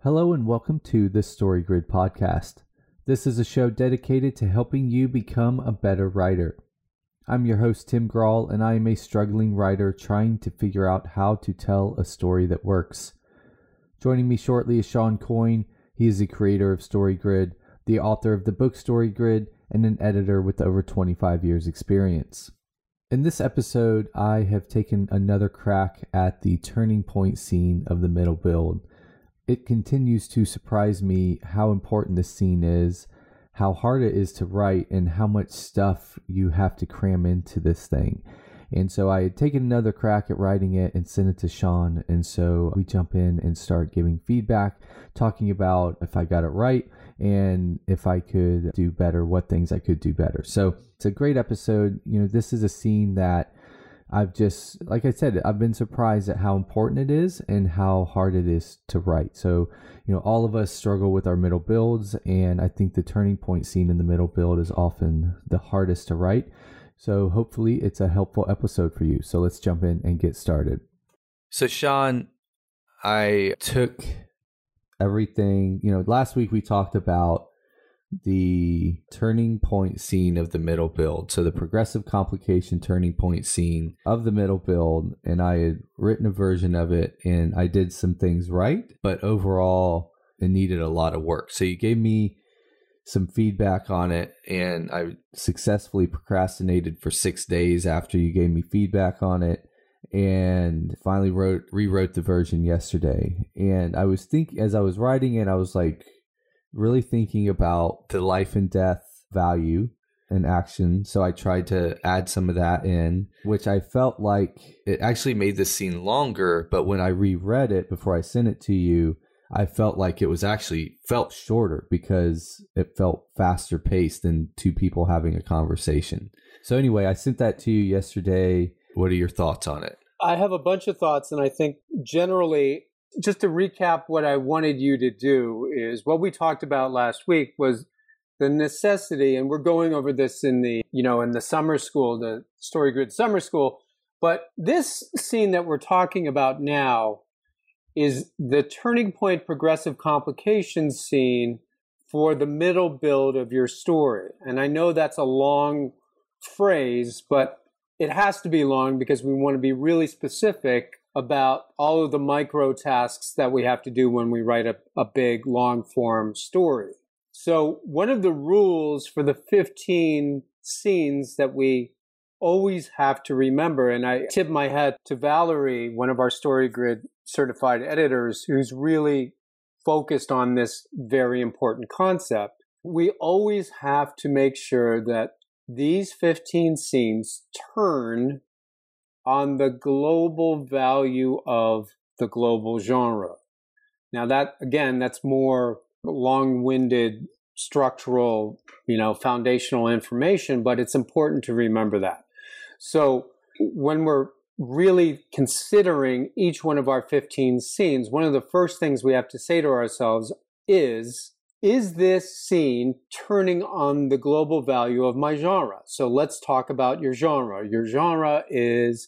Hello and welcome to the Story Grid podcast. This is a show dedicated to helping you become a better writer. I'm your host, Tim Grawl, and I am a struggling writer trying to figure out how to tell a story that works. Joining me shortly is Sean Coyne. He is the creator of Story Grid, the author of the book Story Grid, and an editor with over 25 years experience. In this episode, I have taken another crack at the turning point scene of the middle build. It continues to surprise me how important this scene is, how hard it is to write, and how much stuff you have to cram into this thing. And so I had taken another crack at writing it and sent it to Sean. And so we jump in and start giving feedback, talking about if I got it right and if I could do better, what things I could do better. So it's a great episode. This is a scene that I've just, like I said, I've been surprised at how important it is and how hard it is to write. So, all of us struggle with our middle builds, and I think the turning point scene in the middle build is often the hardest to write. So hopefully it's a helpful episode for you. So let's jump in and get started. So Sean, I took everything, last week we talked about the turning point scene of the middle build. So the progressive complication turning point scene of the middle build, and I had written a version of it and I did some things right, but overall it needed a lot of work. So you gave me some feedback on it, and I successfully procrastinated for 6 days after you gave me feedback on it, and finally rewrote the version yesterday. And I was as I was writing it, I was like really thinking about the life and death value and action. So I tried to add some of that in, which I felt like it actually made the scene longer. But when I reread it before I sent it to you, I felt like it was actually felt shorter because it felt faster paced than two people having a conversation. So anyway, I sent that to you yesterday. What are your thoughts on it? I have a bunch of thoughts, and I think generally, just to recap, what I wanted you to do is what we talked about last week was the necessity, and we're going over this in the, in the summer school, the Story Grid summer school. But this scene that we're talking about now is the turning point progressive complications scene for the middle build of your story. And I know that's a long phrase, but it has to be long because we want to be really specific about all of the micro tasks that we have to do when we write a big long form story. So one of the rules for the 15 scenes that we always have to remember, and I tip my hat to Valerie, one of our Story Grid certified editors, who's really focused on this very important concept. We always have to make sure that these 15 scenes turn on the global value of the global genre. Now that's more long-winded structural, foundational information, but it's important to remember that. So when we're really considering each one of our 15 scenes, one of the first things we have to say to ourselves is this scene turning on the global value of my genre? So let's talk about your genre. Your genre is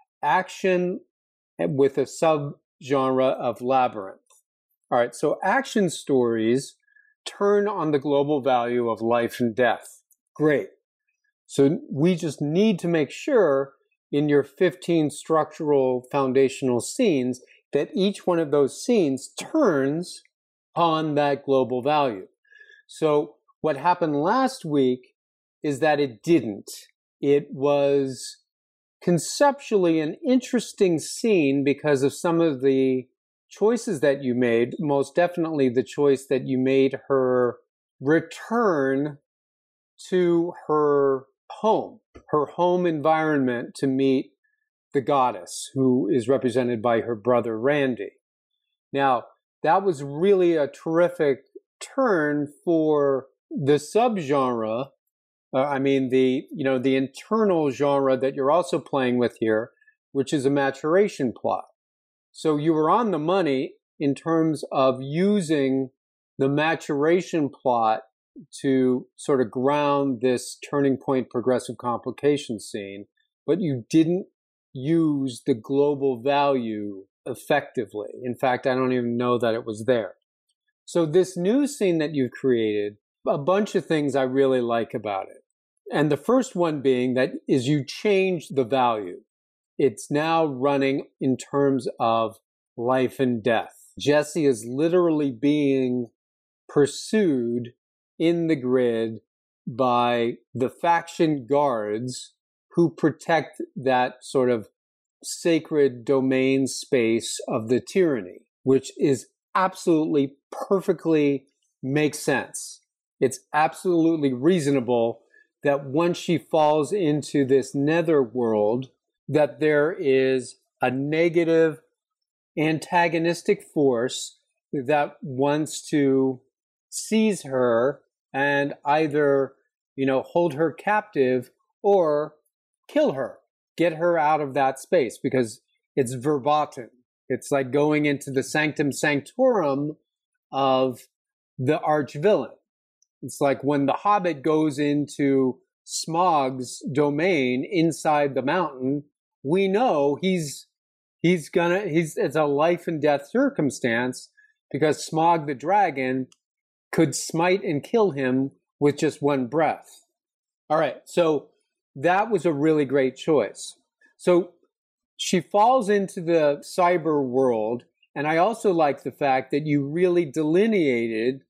action with a subgenre of labyrinth. All right, so action stories turn on the global value of life and death. Great. So we just need to make sure in your 15 structural foundational scenes that each one of those scenes turns on that global value. So what happened last week is that it didn't. It was conceptually an interesting scene because of some of the choices that you made, most definitely the choice that you made her return to her home environment to meet the goddess, who is represented by her brother Randy. Now, that was really a terrific turn for the subgenre. The internal genre that you're also playing with here, which is a maturation plot. So you were on the money in terms of using the maturation plot to sort of ground this turning point progressive complication scene, but you didn't use the global value effectively. In fact, I don't even know that it was there. So this new scene that you've created, a bunch of things I really like about it. And the first one being that is you change the value. It's now running in terms of life and death. Jesse is literally being pursued in the grid by the faction guards who protect that sort of sacred domain space of the tyranny, which is absolutely perfectly makes sense. It's absolutely reasonable that once she falls into this nether world, that there is a negative antagonistic force that wants to seize her and either, hold her captive or kill her, get her out of that space, because it's verboten. It's like going into the sanctum sanctorum of the arch villain. It's like when the Hobbit goes into Smaug's domain inside the mountain, we know it's a life and death circumstance, because Smaug the dragon could smite and kill him with just one breath. All right, so that was a really great choice. So she falls into the cyber world, and I also like the fact that you really delineated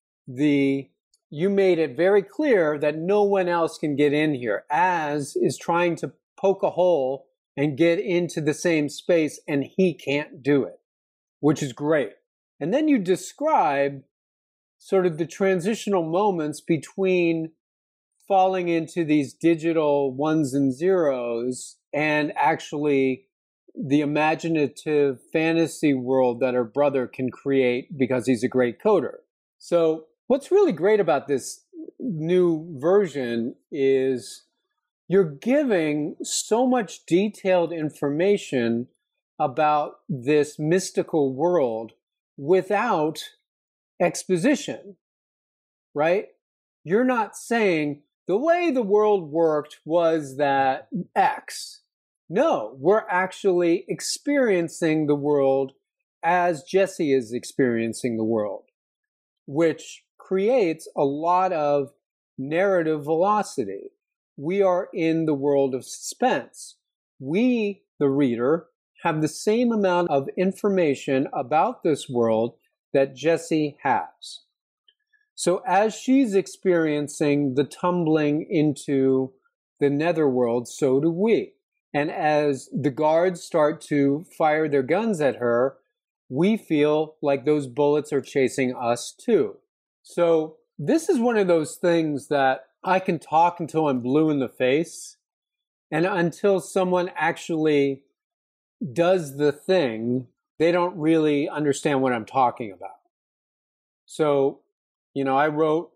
you made it very clear that no one else can get in here. Az is trying to poke a hole and get into the same space, and he can't do it, which is great. And then you describe sort of the transitional moments between falling into these digital ones and zeros and actually the imaginative fantasy world that her brother can create because he's a great coder. So what's really great about this new version is you're giving so much detailed information about this mystical world without exposition, right? You're not saying the way the world worked was that X. No, we're actually experiencing the world as Jesse is experiencing the world, which creates a lot of narrative velocity. We are in the world of suspense. We, the reader, have the same amount of information about this world that Jesse has. So as she's experiencing the tumbling into the netherworld, so do we. And as the guards start to fire their guns at her, we feel like those bullets are chasing us too. So this is one of those things that I can talk until I'm blue in the face, and until someone actually does the thing, they don't really understand what I'm talking about. So, I wrote,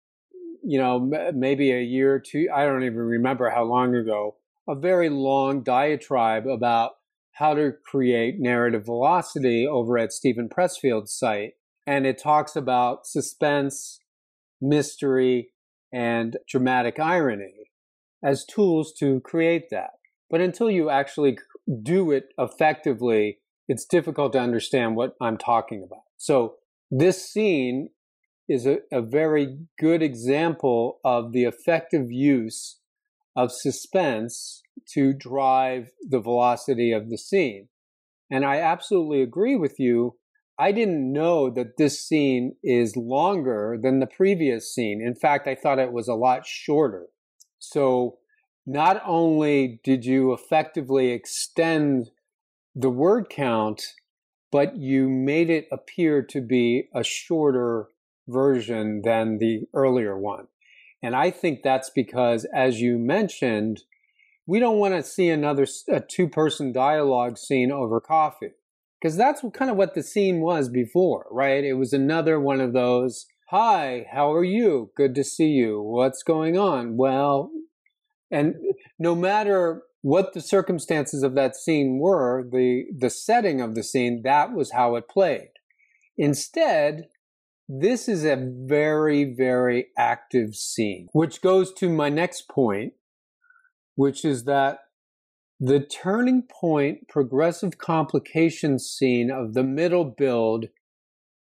maybe a year or two, I don't even remember how long ago, a very long diatribe about how to create narrative velocity over at Stephen Pressfield's site. And it talks about suspense, mystery, and dramatic irony as tools to create that. But until you actually do it effectively, it's difficult to understand what I'm talking about. So this scene is a very good example of the effective use of suspense to drive the velocity of the scene. And I absolutely agree with you. I didn't know that this scene is longer than the previous scene. In fact, I thought it was a lot shorter. So not only did you effectively extend the word count, but you made it appear to be a shorter version than the earlier one. And I think that's because, as you mentioned, we don't want to see a two-person dialogue scene over coffee, because that's kind of what the scene was before, right? It was another one of those, hi, how are you? Good to see you. What's going on? Well, and no matter what the circumstances of that scene were, the setting of the scene, that was how it played. Instead, this is a very, very active scene, which goes to my next point, which is that the turning point progressive complications scene of the middle build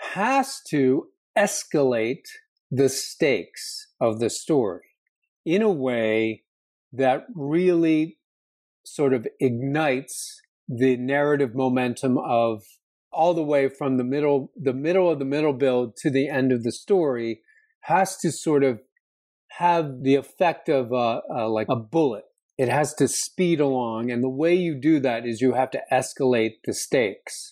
has to escalate the stakes of the story in a way that really sort of ignites the narrative momentum of all the way from the middle of the middle build to the end of the story, has to sort of have the effect of like a bullet. It has to speed along. And the way you do that is you have to escalate the stakes.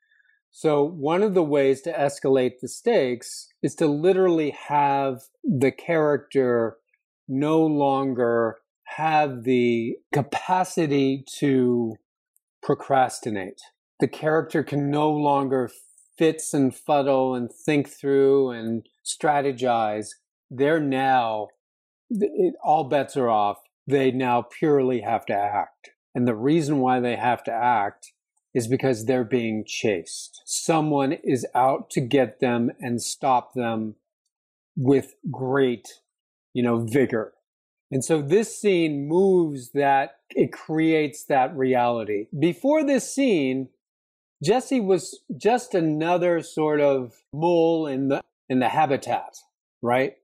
So one of the ways to escalate the stakes is to literally have the character no longer have the capacity to procrastinate. The character can no longer fits and fuddle and think through and strategize. They're now, all bets are off. They now purely have to act. And the reason why they have to act is because they're being chased. Someone is out to get them and stop them with great, vigor. And so this scene moves that, it creates that reality. Before this scene, Jesse was just another sort of mole in the habitat, right?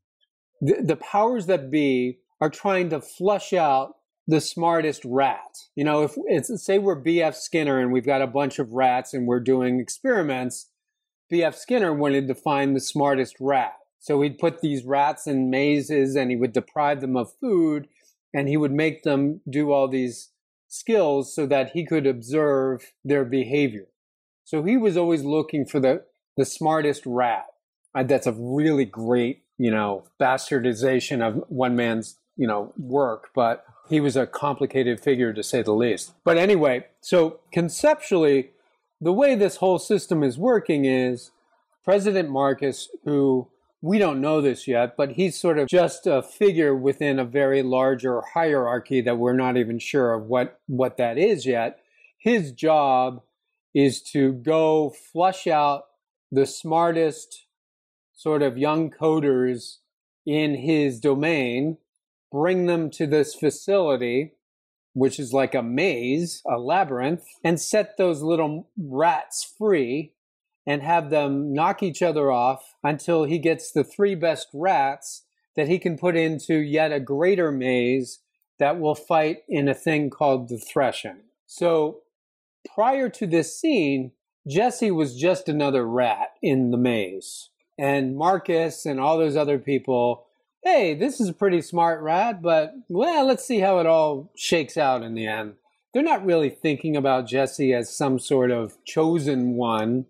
The powers that be are trying to flush out the smartest rat. If it's, say we're B.F. Skinner and we've got a bunch of rats and we're doing experiments, B.F. Skinner wanted to find the smartest rat. So he'd put these rats in mazes and he would deprive them of food and he would make them do all these skills so that he could observe their behavior. So he was always looking for the smartest rat. That's a really great, bastardization of one man's, work, but he was a complicated figure to say the least. But anyway, so conceptually, the way this whole system is working is President Marcus, who we don't know this yet, but he's sort of just a figure within a very larger hierarchy that we're not even sure of what that is yet. His job is to go flush out the smartest sort of young coders in his domain, bring them to this facility, which is like a maze, a labyrinth, and set those little rats free and have them knock each other off until he gets the 3 best rats that he can put into yet a greater maze that will fight in a thing called the threshing. So prior to this scene, Jesse was just another rat in the maze. And Marcus and all those other people, hey, this is a pretty smart rat, but, well, let's see how it all shakes out in the end. They're not really thinking about Jesse as some sort of chosen one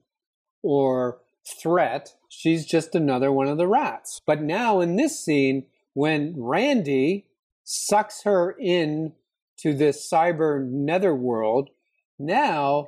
or threat. She's just another one of the rats. But now in this scene, when Randy sucks her in to this cyber netherworld, now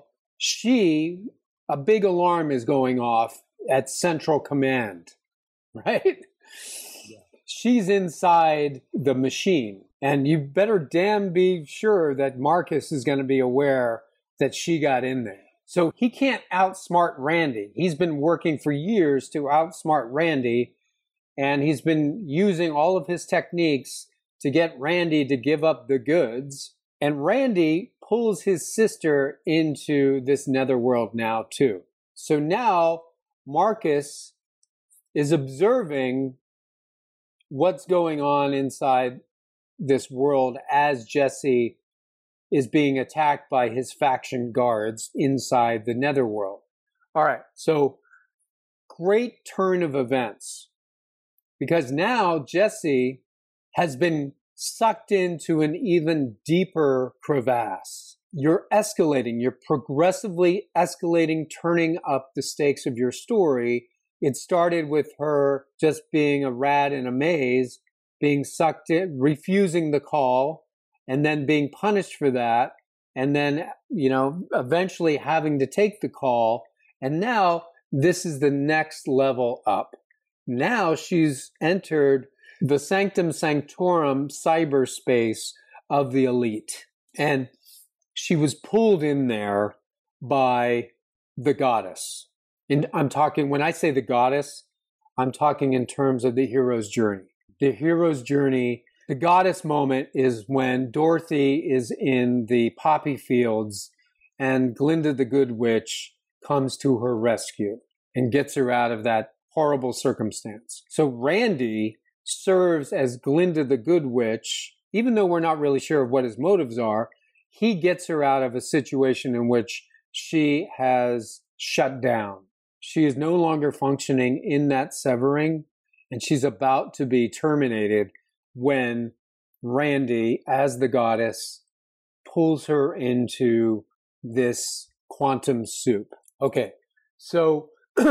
a big alarm is going off at Central Command, right? Yeah. She's inside the machine. And you better damn be sure that Marcus is going to be aware that she got in there. So he can't outsmart Randy. He's been working for years to outsmart Randy, and he's been using all of his techniques to get Randy to give up the goods. And Randy pulls his sister into this netherworld now, too. So now Marcus is observing what's going on inside this world as Jesse is being attacked by his faction guards inside the netherworld. All right, so great turn of events, because now Jesse has been sucked into an even deeper crevasse. You're escalating, you're progressively escalating, turning up the stakes of your story. It started with her just being a rat in a maze, being sucked in, refusing the call, and then being punished for that, and then, eventually having to take the call. And now this is the next level up. Now she's entered the sanctum sanctorum cyberspace of the elite. And she was pulled in there by the goddess. And when I say the goddess, I'm talking in terms of the hero's journey. The hero's journey, the goddess moment is when Dorothy is in the poppy fields and Glinda the Good Witch comes to her rescue. and gets her out of that horrible circumstance. So Randy serves as Glinda the Good Witch, even though we're not really sure of what his motives are. He gets her out of a situation in which she has shut down. She is no longer functioning in that severing, and she's about to be terminated when Randy, as the goddess, pulls her into this quantum soup. Okay, so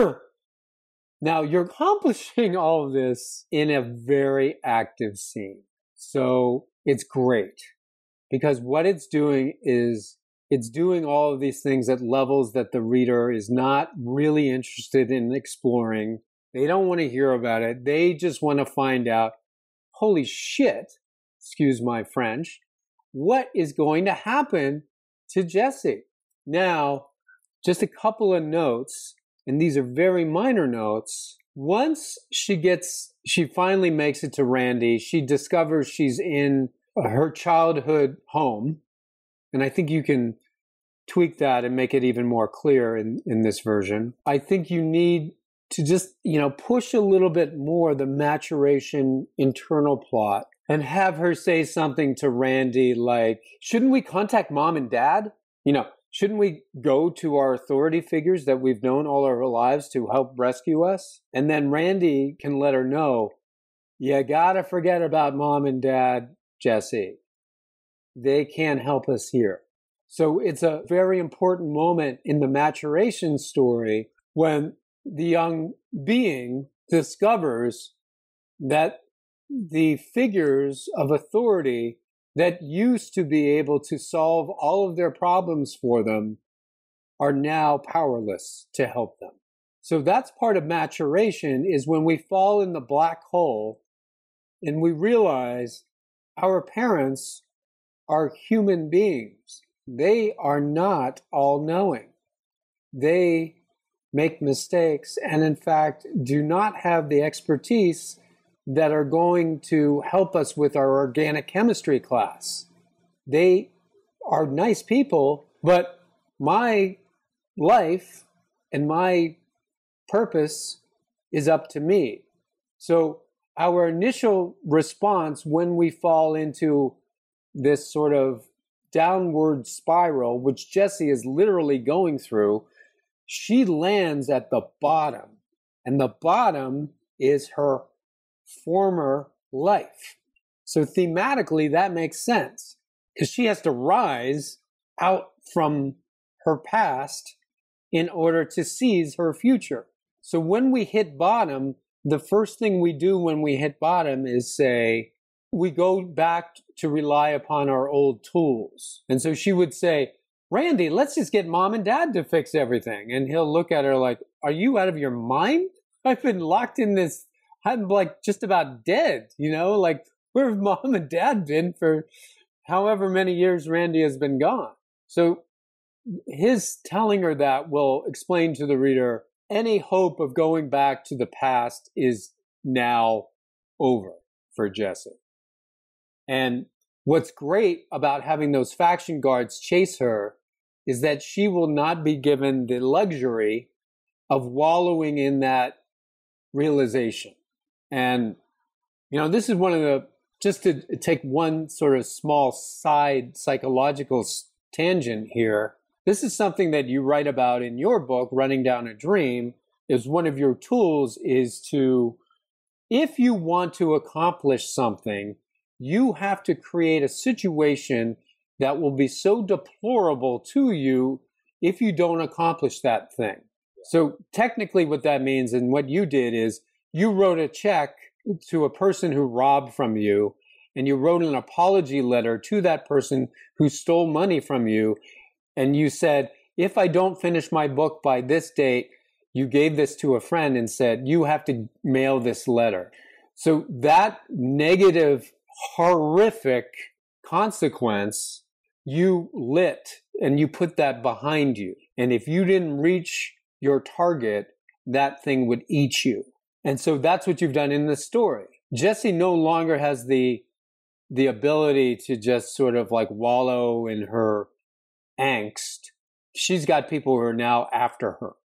now you're accomplishing all of this in a very active scene. So it's great because what it's doing is it's doing all of these things at levels that the reader is not really interested in exploring. They don't want to hear about it. They just want to find out, holy shit, excuse my French, what is going to happen to Jessie? Now, just a couple of notes, and these are very minor notes. Once she finally makes it to Randy, she discovers she's in her childhood home. And I think you can tweak that and make it even more clear in this version. I think you need to just, push a little bit more the maturation internal plot and have her say something to Randy like, shouldn't we contact mom and dad? Shouldn't we go to our authority figures that we've known all our lives to help rescue us? And then Randy can let her know, you gotta forget about mom and dad, Jessie. They can't help us here. So it's a very important moment in the maturation story when the young being discovers that the figures of authority that used to be able to solve all of their problems for them are now powerless to help them. So that's part of maturation, is when we fall in the black hole and we realize our parents are human beings. They are not all-knowing. They make mistakes and, in fact, do not have the expertise that are going to help us with our organic chemistry class. They are nice people, but my life and my purpose is up to me. So our initial response when we fall into this sort of downward spiral, which Jessie is literally going through, she lands at the bottom. And the bottom is her former life. So thematically, that makes sense because she has to rise out from her past in order to seize her future. So when we hit bottom, the first thing we do when we hit bottom is say, we go back to rely upon our old tools. And so she would say, Randy, let's just get mom and dad to fix everything. And he'll look at her like, are you out of your mind? I've been locked in this. I'm like just about dead, like where have mom and dad been for however many years Randy has been gone? So his telling her that will explain to the reader any hope of going back to the past is now over for Jessie. And what's great about having those faction guards chase her is that she will not be given the luxury of wallowing in that realization. And, this is one of the, just to take one sort of small side psychological tangent here, this is something that you write about in your book, Running Down a Dream, is one of your tools is to, if you want to accomplish something, you have to create a situation that will be so deplorable to you if you don't accomplish that thing. So technically what that means and what you did is you wrote a check to a person who robbed from you, and you wrote an apology letter to that person who stole money from you. And you said, if I don't finish my book by this date, you gave this to a friend and said, you have to mail this letter. So that negative, horrific consequence, you lit and you put that behind you. And if you didn't reach your target, that thing would eat you. And so that's what you've done in the story. Jessie no longer has the ability to just sort of like wallow in her angst. She's got people who are now after her.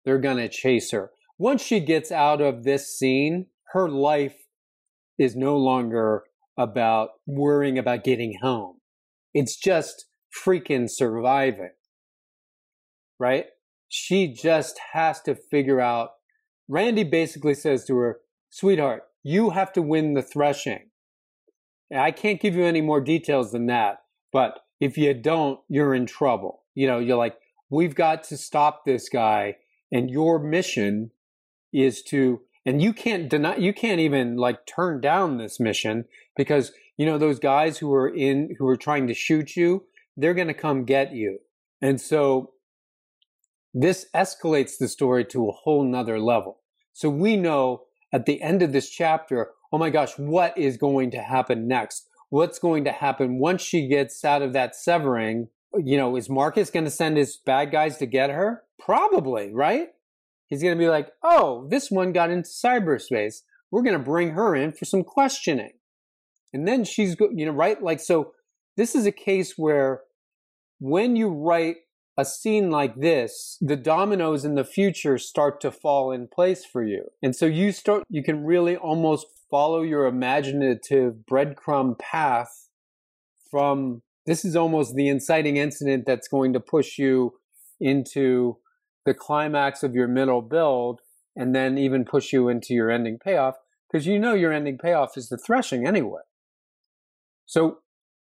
they're going to chase her. Once she gets out of this scene, her life is no longer about worrying about getting home. It's just freaking surviving, right? She just has to figure out. Randy basically says to her, sweetheart, you have to win the threshing. I can't give you any more details than that, but if you don't, you're in trouble. You're like, we've got to stop this guy, and your mission is to, and you can't even like turn down this mission, because those guys who are trying to shoot you, they're going to come get you. And so this escalates the story to a whole nother level. So we know at the end of this chapter, oh my gosh, what is going to happen next? What's going to happen once she gets out of that severing? Is Marcus going to send his bad guys to get her? Probably, right? He's going to be like, oh, this one got into cyberspace. We're going to bring her in for some questioning. And then she's, right? Like, so this is a case where when you write a scene like this, the dominoes in the future start to fall in place for you. And so you can really almost follow your imaginative breadcrumb path from, this is almost the inciting incident that's going to push you into the climax of your middle build, and then even push you into your ending payoff, because your ending payoff is the threshing anyway. So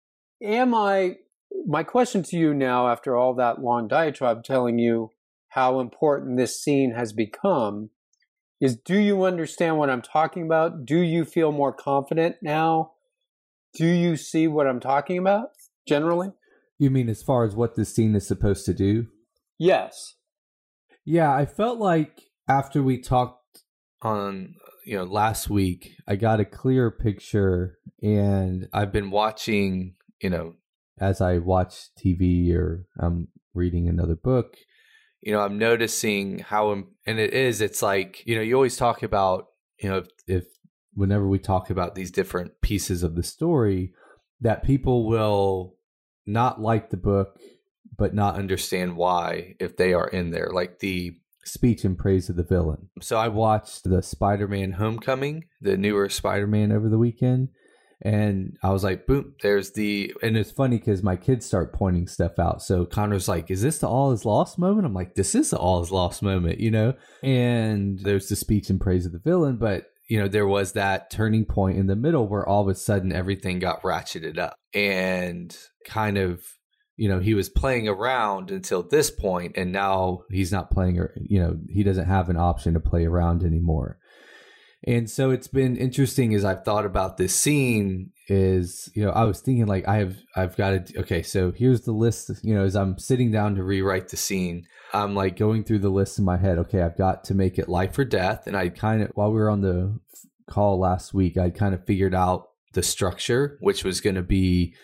my question to you now, after all that long diatribe telling you how important this scene has become, is, do you understand what I'm talking about? Do you feel more confident now? Do you see what I'm talking about generally? You mean as far as what this scene is supposed to do? Yes. Yeah, I felt like after we talked on, last week, I got a clearer picture, and I've been watching, as I watch TV or I'm reading another book, I'm noticing how, and it's like, you always talk about, if whenever we talk about these different pieces of the story, that people will not like the book, but not understand why if they are in there, like the speech in praise of the villain. So I watched the Spider-Man Homecoming, the newer Spider-Man, over the weekend. And I was like, boom, and it's funny because my kids start pointing stuff out. So Connor's like, is this the all is lost moment? I'm like, this is the all is lost moment, And there's the speech in praise of the villain. But, there was that turning point in the middle where all of a sudden everything got ratcheted up. And kind of, he was playing around until this point, and now he's not playing, he doesn't have an option to play around anymore. And so it's been interesting as I've thought about this scene is, I was thinking like, I've got to, okay, so here's the list, as I'm sitting down to rewrite the scene, I'm like going through the list in my head. Okay, I've got to make it life or death. And I kind of, while we were on the call last week, I kind of figured out the structure, which was going to be,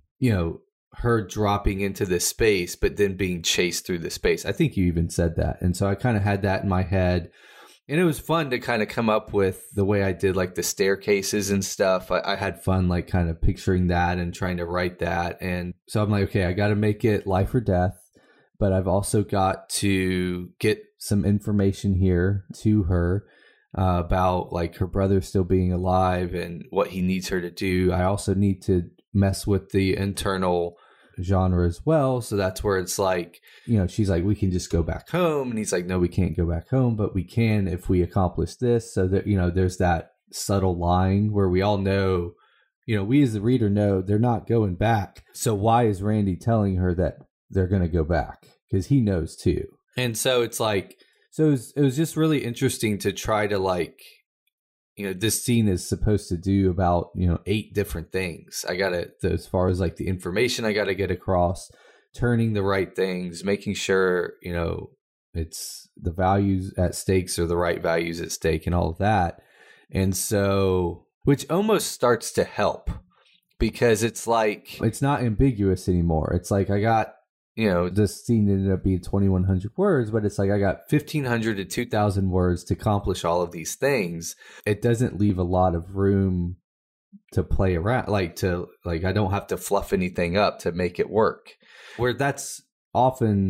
her dropping into this space, but then being chased through the space. I think you even said that. And so I kind of had that in my head. And it was fun to kind of come up with the way I did like the staircases and stuff. I had fun like kind of picturing that and trying to write that. And so I'm like, okay, I got to make it life or death, but I've also got to get some information here to her about like her brother still being alive and what he needs her to do. I also need to mess with the internal genre as well. So that's where it's like, she's like, we can just go back home. And he's like, no, we can't go back home, but we can if we accomplish this. So that, there's that subtle line where we all know, we as the reader know they're not going back. So why is Randy telling her that they're going to go back? Because he knows too. And so it's like, so it was just really interesting to try to like, this scene is supposed to do about, 8 different things. I got to, as far as like the information I got to get across, turning the right things, making sure, it's the values at stakes or the right values at stake and all of that. And so, which almost starts to help because it's like, it's not ambiguous anymore. It's like, I got, this scene ended up being 2,100 words, but it's like I got 1,500 to 2,000 words to accomplish all of these things. It doesn't leave a lot of room to play around, I don't have to fluff anything up to make it work. Where that's often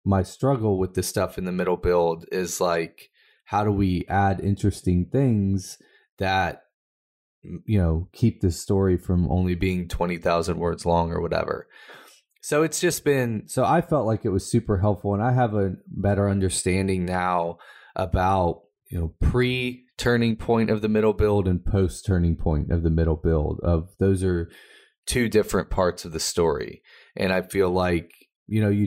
my struggle with the stuff in the middle build is like, how do we add interesting things that, you know, keep the story from only being 20,000 words long or whatever. So it's just been, so I felt like it was super helpful, and I have a better understanding now about, you know, pre-turning point of the middle build and post-turning point of the middle build. Of those are two different parts of the story. And I feel like, you know,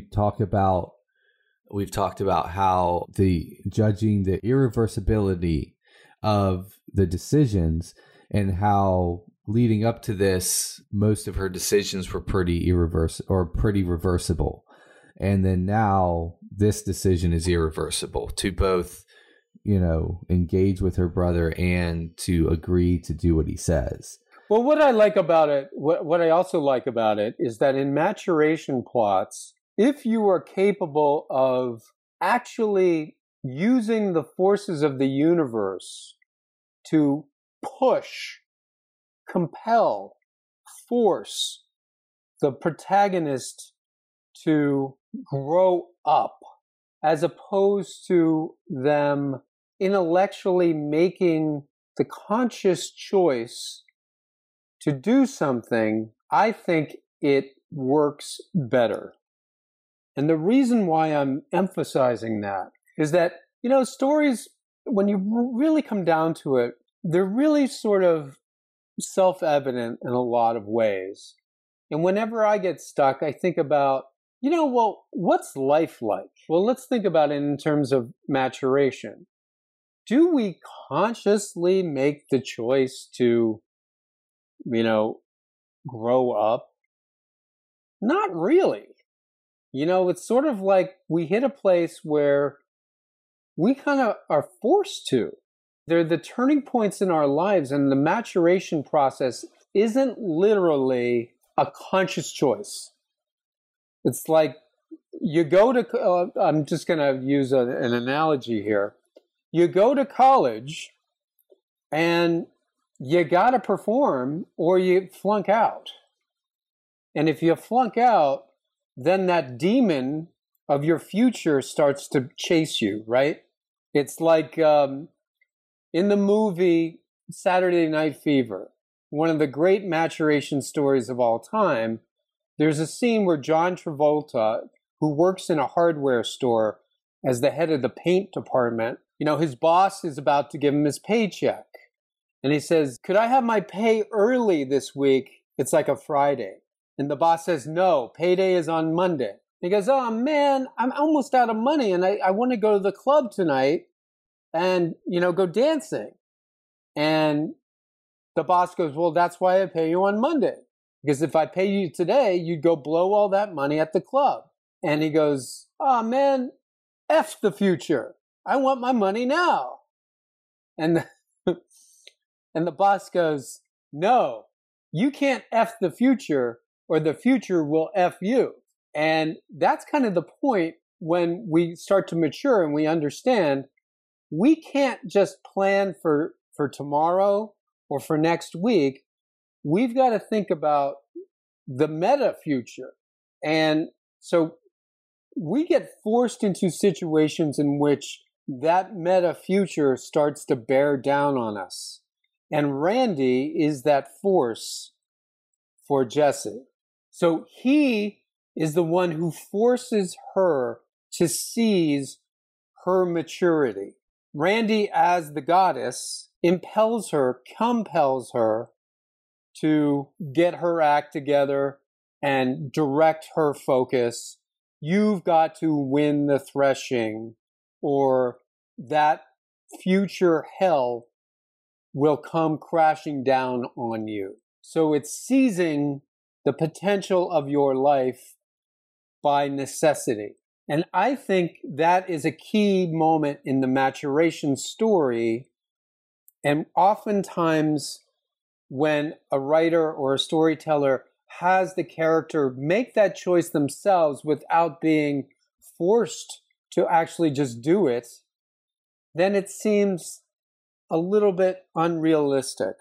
we've talked about how the judging the irreversibility of the decisions, and how leading up to this, most of her decisions were pretty reversible. And then now this decision is irreversible, to both, you know, engage with her brother and to agree to do what he says. Well, what I like about it, what I also like about it is that in maturation plots, if you are capable of actually using the forces of the universe to push, compel, force the protagonist to grow up, as opposed to them intellectually making the conscious choice to do something, I think it works better. And the reason why I'm emphasizing that is that, you know, stories, when you really come down to it, they're really sort of self-evident in a lot of ways. And whenever I get stuck, I think about, you know, well, what's life like? Well, let's think about it in terms of maturation. Do we consciously make the choice to, you know, grow up? Not really. You know, it's sort of like we hit a place where we kind of are forced to. They're the turning points in our lives, and the maturation process isn't literally a conscious choice. It's like you go to, I'm just going to use an analogy here. You go to college and you got to perform or you flunk out. And if you flunk out, then that demon of your future starts to chase you, right? It's like in the movie Saturday Night Fever, one of the great maturation stories of all time, there's a scene where John Travolta, who works in a hardware store as the head of the paint department, you know, his boss is about to give him his paycheck. And he says, "Could I have my pay early this week? It's like a Friday." And the boss says, "No, payday is on Monday." He goes, "Oh man, I'm almost out of money and I want to go to the club tonight and, you know, go dancing." And the boss goes, "Well, that's why I pay you on Monday. Because if I pay you today, you'd go blow all that money at the club." And he goes, "Oh man, F the future. I want my money now." And and the boss goes, "No, you can't F the future or the future will F you." And that's kind of the point when we start to mature and we understand we can't just plan for tomorrow or for next week. We've got to think about the meta future. And so we get forced into situations in which that meta future starts to bear down on us. And Randy is that force for Jesse. So he is the one who forces her to seize her maturity. Randy, as the goddess, compels her to get her act together and direct her focus. You've got to win the threshing, or that future hell will come crashing down on you. So it's seizing the potential of your life by necessity. And I think that is a key moment in the maturation story. And oftentimes when a writer or a storyteller has the character make that choice themselves without being forced to actually just do it, then it seems a little bit unrealistic.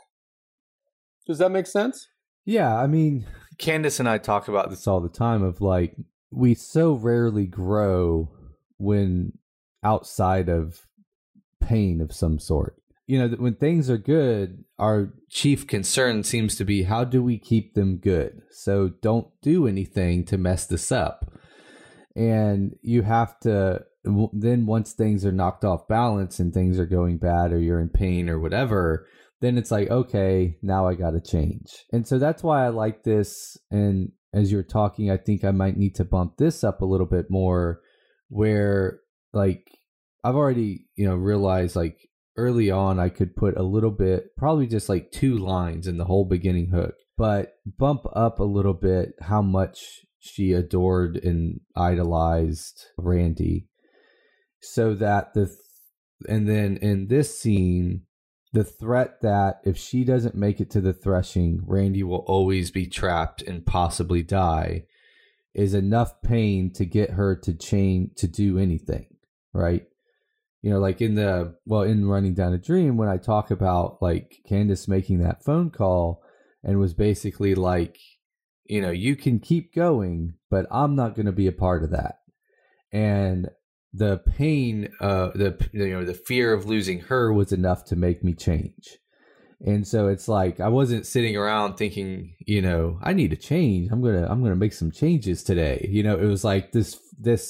Does that make sense? Yeah, I mean, Candace and I talk about this all the time of like, we so rarely grow when outside of pain of some sort. When things are good, our chief concern seems to be, how do we keep them good? So don't do anything to mess this up. And you have to, then once things are knocked off balance and things are going bad or you're in pain or whatever, then it's like, okay, now I got to change. And so that's why I like this. And as you're talking, I think I might need to bump this up a little bit more, where like I've already, realized like early on I could put a little bit, probably just like 2 lines in the whole beginning hook, but bump up a little bit how much she adored and idolized Randy, so that and then in this scene, the threat that if she doesn't make it to the threshing, Randy will always be trapped and possibly die, is enough pain to get her to change, to do anything, right? Like in Running Down a Dream, when I talk about like Candace making that phone call and was basically like, you can keep going, but I'm not going to be a part of that. And the pain, the fear of losing her was enough to make me change. And so it's like I wasn't sitting around thinking, I need to change. I'm gonna make some changes today. It was like this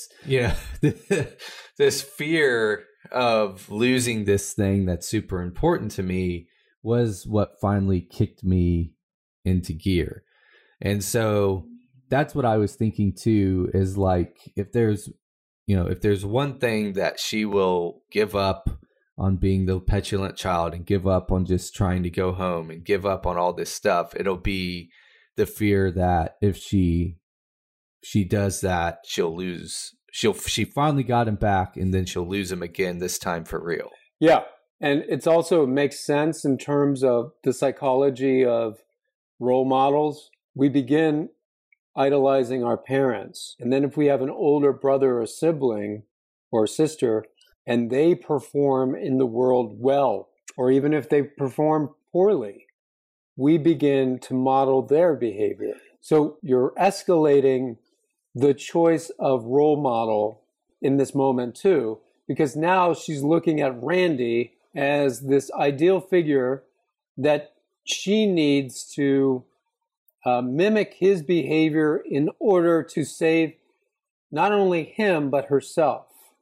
this fear of losing this thing that's super important to me was what finally kicked me into gear. And so that's what I was thinking too, is like, if there's one thing that she will give up on being the petulant child and give up on just trying to go home and give up on all this stuff, it'll be the fear that if she does that, she'll lose. She finally got him back, and then she'll lose him again, this time for real. Yeah. And it makes sense in terms of the psychology of role models. We begin idolizing our parents. And then if we have an older brother or sibling or sister, and they perform in the world well, or even if they perform poorly, we begin to model their behavior. So you're escalating the choice of role model in this moment too, because now she's looking at Randy as this ideal figure that she needs to mimic his behavior in order to save not only him, but herself.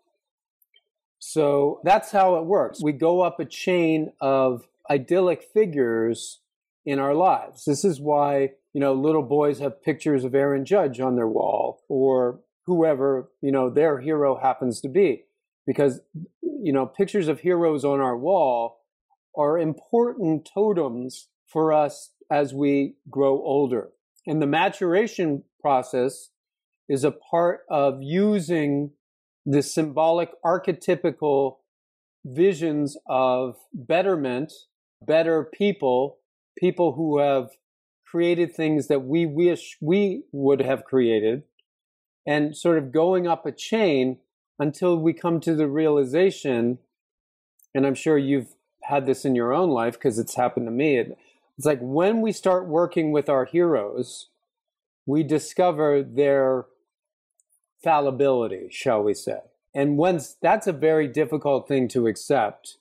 So that's how it works. We go up a chain of idyllic figures in our lives. This is why, little boys have pictures of Aaron Judge on their wall, or whoever, their hero happens to be. Because, pictures of heroes on our wall are important totems for us as we grow older. And the maturation process is a part of using the symbolic, archetypical visions of betterment, better people who have created things that we wish we would have created, and sort of going up a chain until we come to the realization, and I'm sure you've had this in your own life because it's happened to me. It's like when we start working with our heroes, we discover their fallibility, shall we say. And that's a very difficult thing to accept,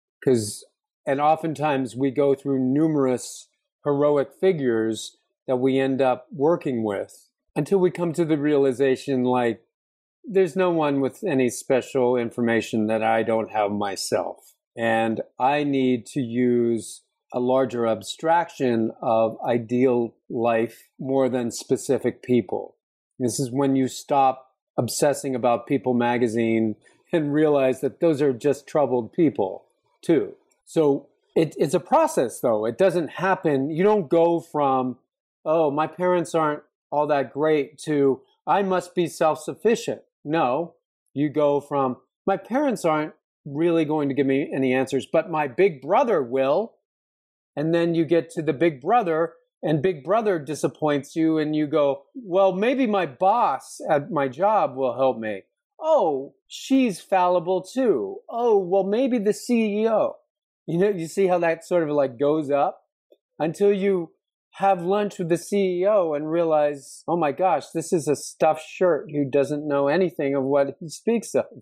and oftentimes we go through numerous heroic figures that we end up working with until we come to the realization, like, there's no one with any special information that I don't have myself. And I need to use a larger abstraction of ideal life more than specific people. This is when you stop obsessing about People magazine and realize that those are just troubled people too. So it's a process, though. It doesn't happen. You don't go from, oh, my parents aren't all that great, to I must be self-sufficient. No, you go from my parents aren't really going to give me any answers, but my big brother will. And then you get to the big brother, and big brother disappoints you, and you go, well, maybe my boss at my job will help me. Oh, she's fallible too. Oh, well, maybe the CEO. You see how that sort of like goes up until you have lunch with the CEO and realize, oh my gosh, this is a stuffed shirt who doesn't know anything of what he speaks of.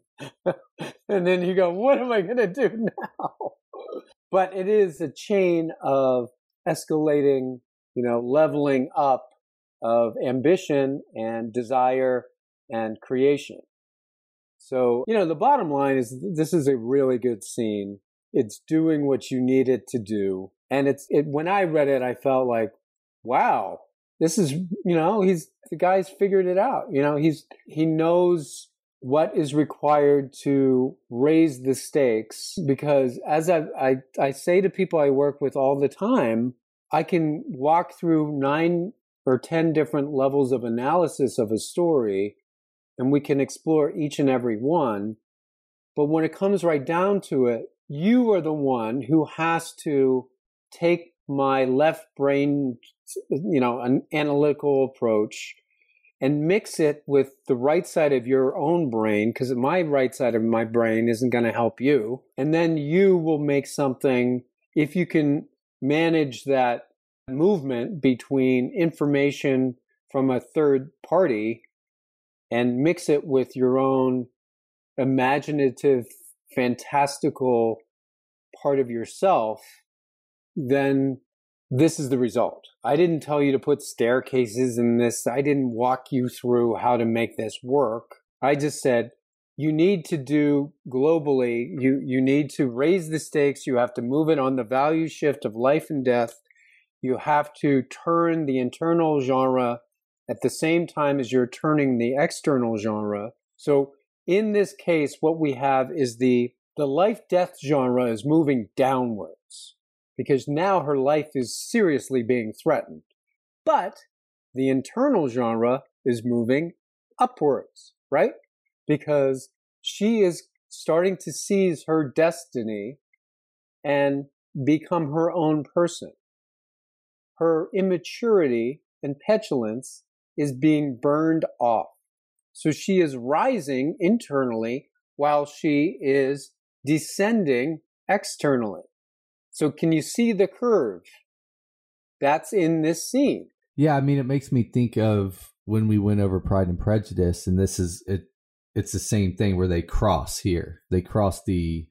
And then you go, what am I going to do now? But it is a chain of escalating, leveling up of ambition and desire and creation. So, the bottom line is this is a really good scene. It's doing what you need it to do. And when I read it, I felt like, wow, this is, the guy's figured it out. He knows what is required to raise the stakes, because as I say to people I work with all the time, I can walk through 9 or 10 different levels of analysis of a story, and we can explore each and every one. But when it comes right down to it, you are the one who has to take my left brain, an analytical approach, and mix it with the right side of your own brain, because my right side of my brain isn't going to help you. And then you will make something, if you can manage that movement between information from a third party and mix it with your own imaginative, fantastical part of yourself, then this is the result. I didn't tell you to put staircases in this. I didn't walk you through how to make this work. I just said, you need to do globally, you need to raise the stakes. You have to move it on the value shift of life and death. You have to turn the internal genre at the same time as you're turning the external genre. So in this case, what we have is the life-death genre is moving downwards, because now her life is seriously being threatened. But the internal genre is moving upwards, right? Because she is starting to seize her destiny and become her own person. Her immaturity and petulance is being burned off. So she is rising internally while she is descending externally. So can you see the curve? That's in this scene. Yeah, I mean, it makes me think of when we went over Pride and Prejudice, and this is it. It's the same thing where they cross here. They cross the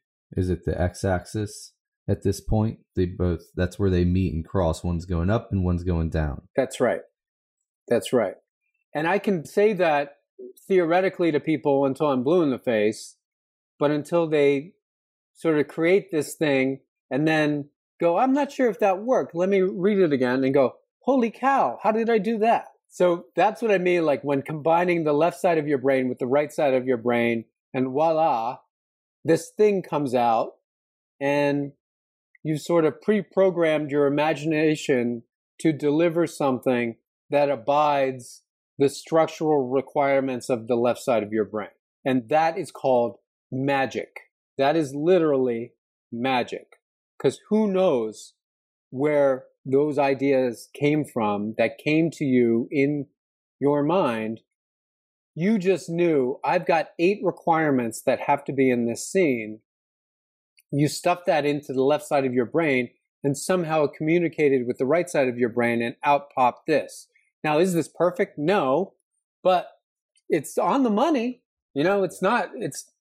x-axis at this point? That's where they meet and cross. One's going up and one's going down. That's right. That's right. And I can say that theoretically to people until I'm blue in the face, but until they sort of create this thing and then go, I'm not sure if that worked. Let me read it again and go, holy cow, how did I do that? So that's what I mean, like when combining the left side of your brain with the right side of your brain, and voila, this thing comes out, and you've sort of pre-programmed your imagination to deliver something that abides the structural requirements of the left side of your brain. And that is called magic. That is literally magic. Because who knows where those ideas came from that came to you in your mind. You just knew, I've got 8 requirements that have to be in this scene. You stuff that into the left side of your brain and somehow it communicated with the right side of your brain, and out popped this. Now, is this perfect? No, but it's on the money. It's not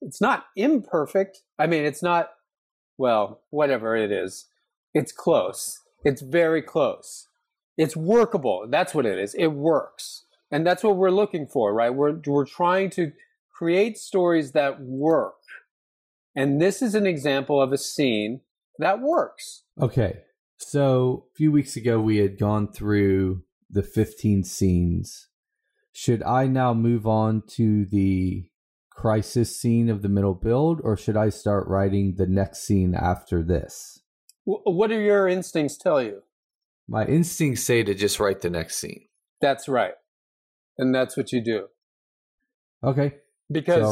imperfect. I mean, it's not, well, whatever it is. It's close. It's very close. It's workable. That's what it is. It works. And that's what we're looking for, right? We're trying to create stories that work. And this is an example of a scene that works. Okay. So a few weeks ago, we had gone through the 15 scenes. Should I now move on to the crisis scene of the middle build, or should I start writing the next scene after this? What do your instincts tell you? My instincts say to just write the next scene. That's right. And that's what you do. Okay. Because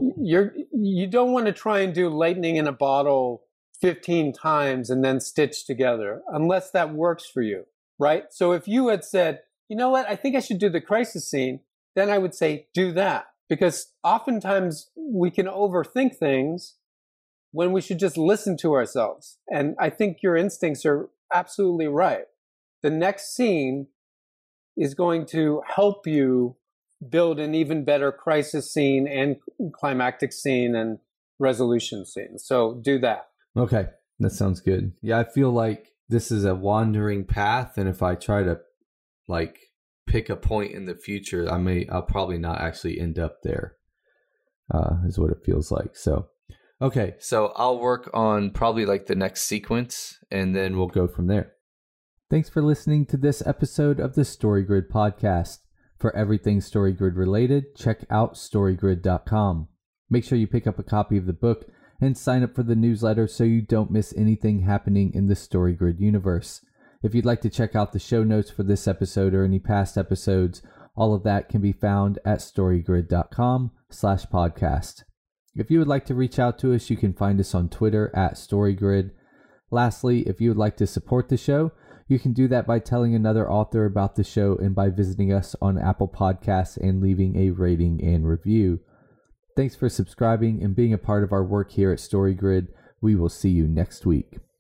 you don't want to try and do lightning in a bottle 15 times and then stitch together, unless that works for you, right? So if you had said, you know what, I think I should do the crisis scene, then I would say, do that. Because oftentimes we can overthink things when we should just listen to ourselves. And I think your instincts are absolutely right. the next scene is going to help you build an even better crisis scene and climactic scene and resolution scene. So do that. Okay, that sounds good. Yeah, I feel like this is a wandering path, and if I try to like pick a point in the future, I'll probably not actually end up there. Is what it feels like. So, okay, so I'll work on probably like the next sequence, and then we'll go from there. Thanks for listening to this episode of the StoryGrid podcast. For everything StoryGrid related, check out storygrid.com. Make sure you pick up a copy of the book and sign up for the newsletter so you don't miss anything happening in the StoryGrid universe. If you'd like to check out the show notes for this episode or any past episodes, all of that can be found at storygrid.com/podcast. If you would like to reach out to us, you can find us on Twitter at StoryGrid. Lastly, if you would like to support the show, you can do that by telling another author about the show and by visiting us on Apple Podcasts and leaving a rating and review. Thanks for subscribing and being a part of our work here at StoryGrid. We will see you next week.